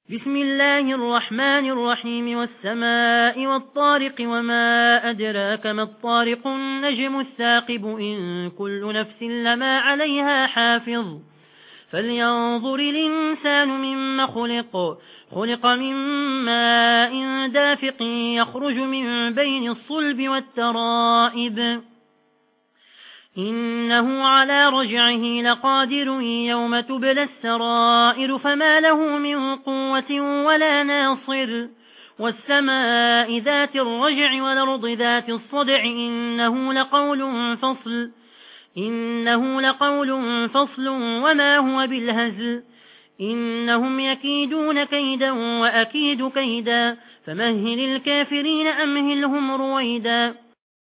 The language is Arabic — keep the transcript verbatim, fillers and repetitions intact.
بسم الله الرحمن الرحيم والسماء والطارق وما أدراك ما الطارق النجم الثاقب إن كل نفس لما عليها حافظ فلينظر الإنسان مما خلق خلق من ماء دافق يخرج من بين الصلب والترائب إنه على رجعه لقادر يوم تبلى السرائر فما له من قوة ولا ناصر والسماء ذات الرجع والأرض ذات الصدع إنه لقول فصل إنه لقول فصل وما هو بالهزل إنهم يكيدون كيدا وأكيد كيدا فمهل الكافرين أمهلهم رويدا